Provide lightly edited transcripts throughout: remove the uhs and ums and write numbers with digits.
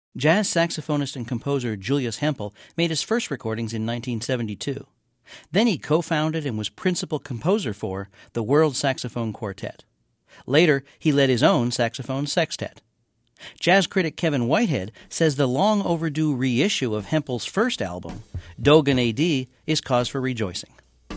Jazz saxophonist and composer Julius Hempel made his first recordings in 1972. Then he co-founded and was principal composer for the World Saxophone Quartet. Later, he led his own saxophone sextet. Jazz critic Kevin Whitehead says the long-overdue reissue of Hempel's first album, Dogen A.D., is cause for rejoicing.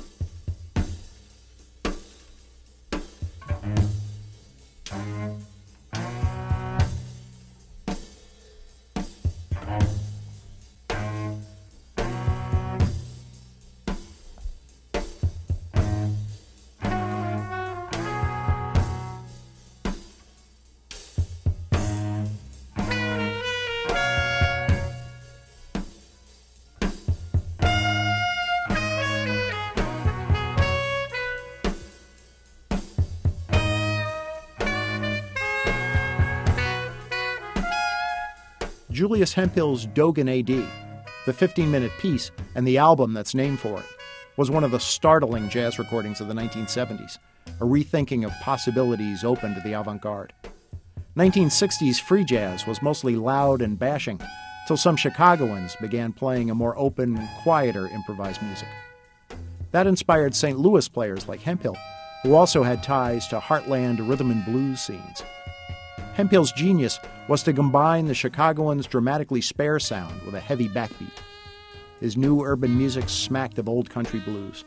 Julius Hempel's Dogen A.D., the 15-minute piece and the album that's named for it, was one of the startling jazz recordings of the 1970s, a rethinking of possibilities open to the avant-garde. 1960s free jazz was mostly loud and bashing, till some Chicagoans began playing a more open, quieter improvised music. That inspired St. Louis players like Hempel, who also had ties to heartland rhythm and blues scenes. Hempel's genius was to combine the Chicagoans' dramatically spare sound with a heavy backbeat. His new urban music smacked of old country blues.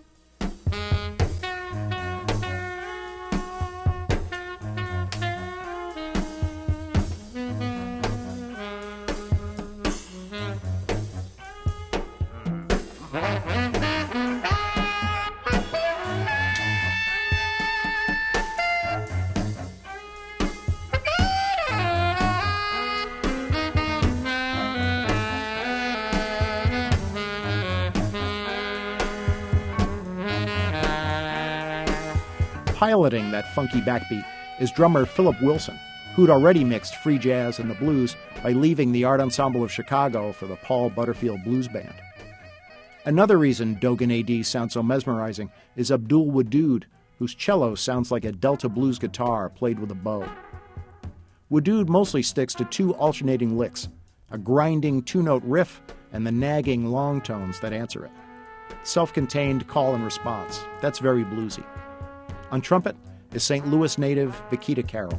Piloting that funky backbeat is drummer Philip Wilson, who'd already mixed free jazz and the blues by leaving the Art Ensemble of Chicago for the Paul Butterfield Blues Band. Another reason Dogen A.D. sounds so mesmerizing is Abdul Wadood, whose cello sounds like a Delta blues guitar played with a bow. Wadood mostly sticks to two alternating licks, a grinding two-note riff and the nagging long tones that answer it. Self-contained call and response. That's very bluesy. On trumpet is St. Louis native Bakita Carroll.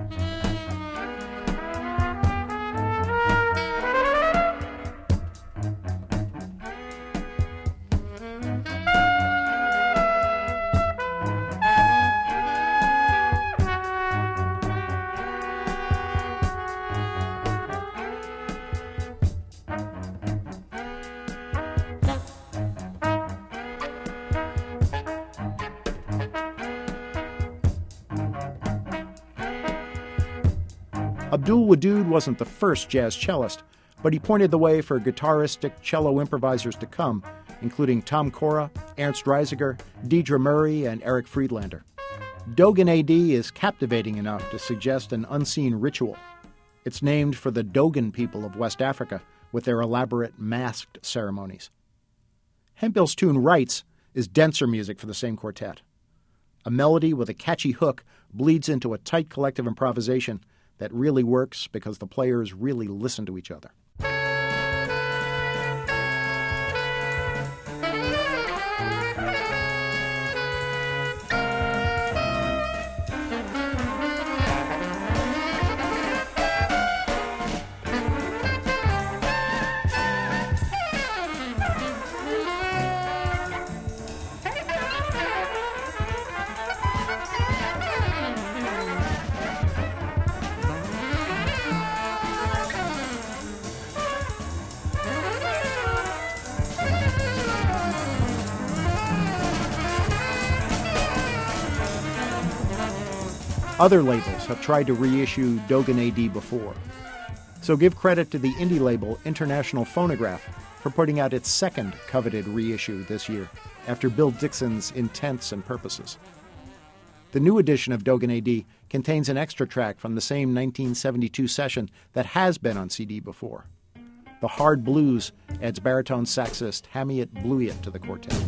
Abdul Wadood wasn't the first jazz cellist, but he pointed the way for guitaristic cello improvisers to come, including Tom Cora, Ernst Reisiger, Deidre Murray, and Eric Friedlander. Dogen A.D. is captivating enough to suggest an unseen ritual. It's named for the Dogon people of West Africa with their elaborate masked ceremonies. Hempel's tune Rights is denser music for the same quartet. A melody with a catchy hook bleeds into a tight collective improvisation that really works because the players really listen to each other. Other labels have tried to reissue Dogen A.D. before. So give credit to the indie label International Phonograph for putting out its second coveted reissue this year, after Bill Dixon's Intents and Purposes. The new edition of Dogen A.D. contains an extra track from the same 1972 session that has been on CD before. The hard blues adds baritone saxist Hamiet Blewett to the quartet.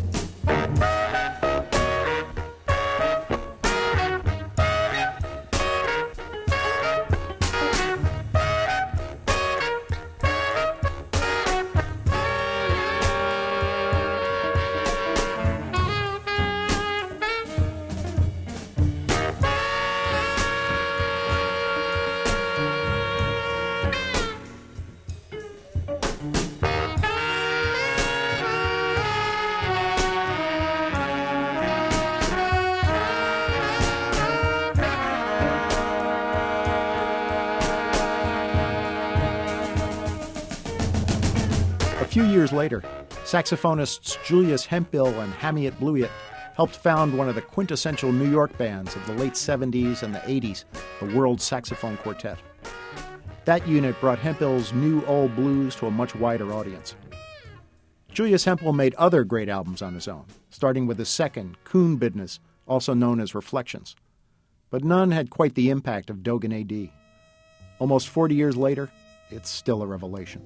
few years later, saxophonists Julius Hemphill and Hamiet Bluiett helped found one of the quintessential New York bands of the late 70s and the 80s, the World Saxophone Quartet. That unit brought Hemphill's new old blues to a much wider audience. Julius Hemphill made other great albums on his own, starting with his second, Coon Business, also known as Reflections. But none had quite the impact of Dogen A.D. Almost 40 years later, it's still a revelation.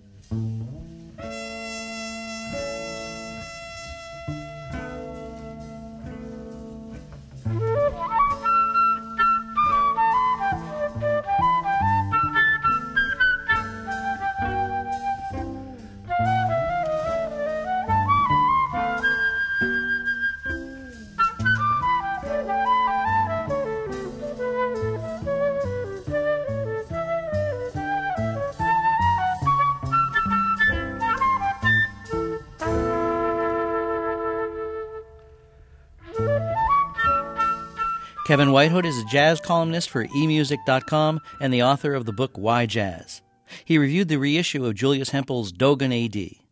Kevin Whitehood is a jazz columnist for emusic.com and the author of the book Why Jazz. He reviewed the reissue of Julius Hemphill's Dogen A.D.